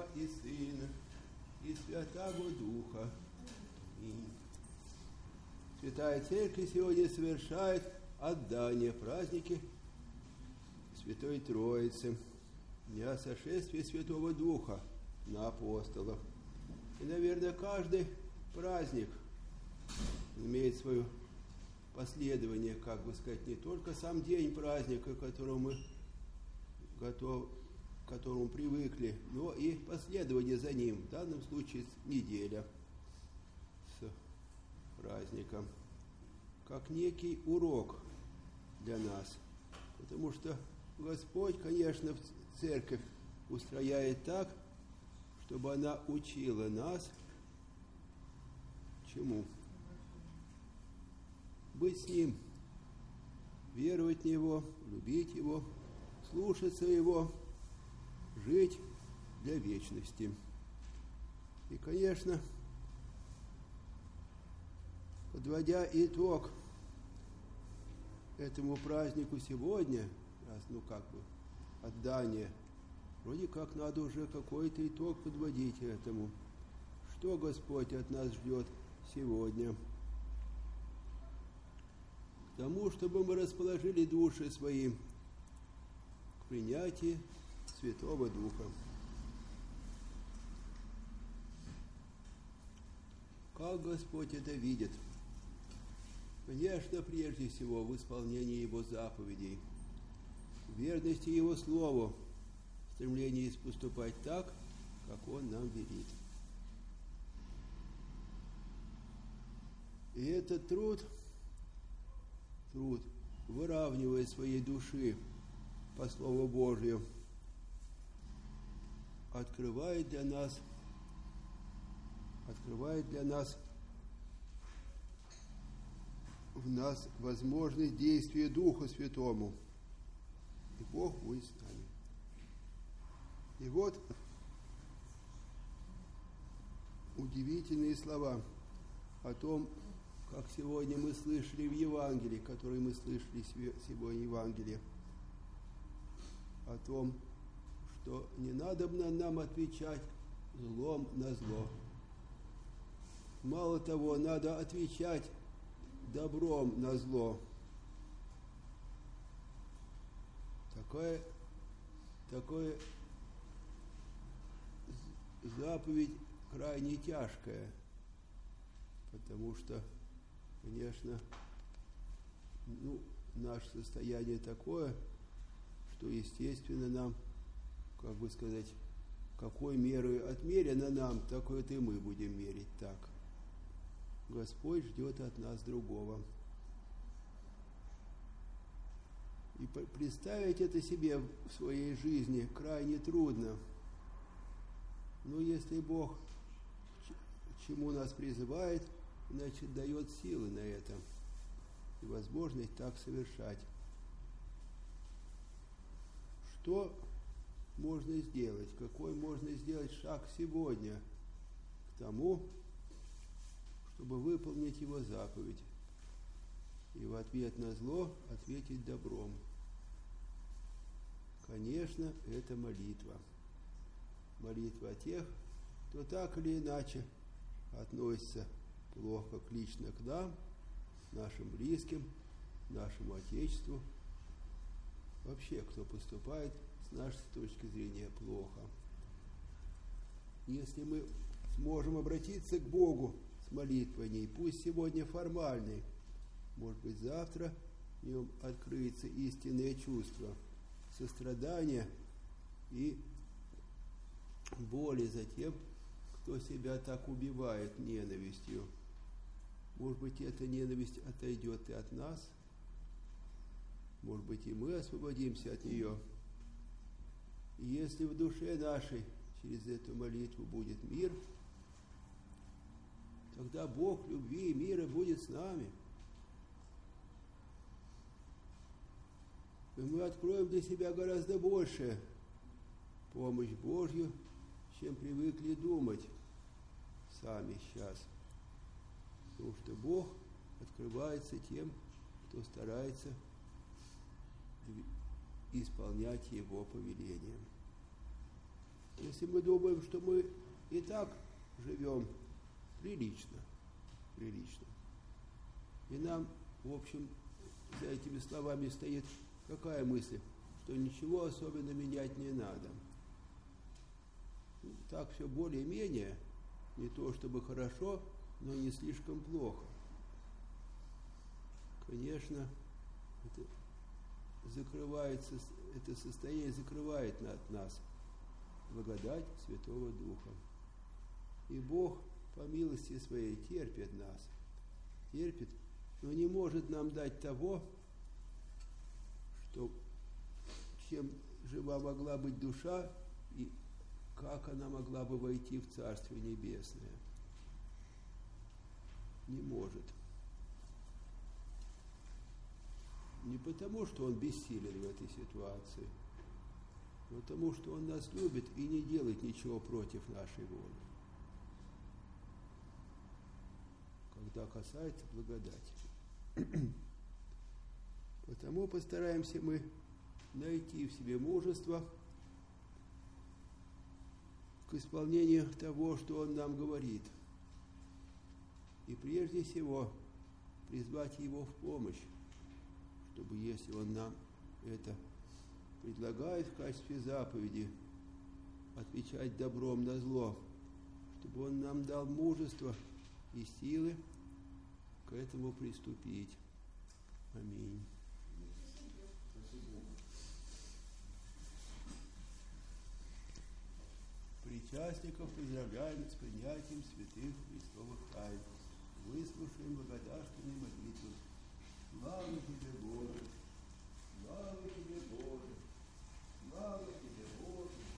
и Сына, и Святаго Духа. Аминь. Святая Церковь сегодня совершает отдание праздники Святой Троицы, Дня сошествия Святого Духа на апостолов. И, наверное, каждый праздник имеет свое последование, как бы сказать, не только сам день праздника, к которому привыкли, но и последование за ним, в данном случае неделя с праздником, как некий урок для нас. Потому что Господь, конечно, в церковь устрояет так, чтобы она учила нас чему? Быть с Ним, веровать в Него, любить Его, слушаться Его, жить для вечности. И, конечно, подводя итог этому празднику сегодня, отдание, вроде как надо уже какой-то итог подводить этому. Что Господь от нас ждет сегодня? К тому, чтобы мы расположили души свои к принятию Святого Духа. Как Господь это видит? Конечно, прежде всего в исполнении Его заповедей, в верности Его Слову, в стремлении поступать так, как Он нам велит. И этот труд, выравнивая своей души по Слову Божию, открывает для нас в нас возможность действия Духу Святому. И Бог будет с нами. И вот удивительные слова о том, как сегодня мы слышали в Евангелии, которые мы слышали сегодня в Евангелии, о том, что не надо нам отвечать злом на зло. Мало того, надо отвечать добром на зло. Такое заповедь крайне тяжкая, потому что, конечно, наше состояние такое, что, естественно, нам, как бы сказать, какой мерой отмерено нам, такой-то и мы будем мерить так. Господь ждет от нас другого. И представить это себе в своей жизни крайне трудно. Но если Бог к чему нас призывает, значит, дает силы на это и возможность так совершать. Что можно сделать? Какой можно сделать шаг сегодня к тому, чтобы выполнить Его заповедь и в ответ на зло ответить добром? Конечно, это молитва. Молитва тех, кто так или иначе относится плохо лично к нам, нашим близким, нашему Отечеству, вообще, кто поступает с нашей точки зрения плохо. Если мы сможем обратиться к Богу с молитвой, пусть сегодня формальной, может быть, завтра в нем откроется истинное чувство сострадания и боли за тем, кто себя так убивает ненавистью. Может быть, эта ненависть отойдет и от нас. Может быть, и мы освободимся от нее. И если в душе нашей через эту молитву будет мир, тогда Бог любви и мира будет с нами. И мы откроем для себя гораздо больше помощь Божью, чем привыкли думать сами сейчас. Потому что Бог открывается тем, кто старается исполнять Его повеления. Если мы думаем, что мы и так живем прилично, и нам, в общем, за этими словами стоит какая мысль? Что ничего особенно менять не надо. Так все более-менее, не то чтобы хорошо, но не слишком плохо. Конечно, это состояние закрывает от нас благодать Святого Духа. И Бог по милости Своей терпит нас, но не может нам дать того, чем жива могла быть душа и как она могла бы войти в Царствие Небесное. Не может. Не потому, что Он бессилен в этой ситуации, но потому, что Он нас любит и не делает ничего против нашей воли. Когда касается благодати. Потому постараемся мы найти в себе мужество к исполнению того, что Он нам говорит. И прежде всего призвать Его в помощь, чтобы, если Он нам это предлагает в качестве заповеди, отвечать добром на зло, чтобы Он нам дал мужество и силы к этому приступить. Аминь. Причастников поздравляем с принятием святых Христовых тайн. Выслушаем благодарственные молитвы. Слава Тебе, Боже! Слава Тебе, Боже! Слава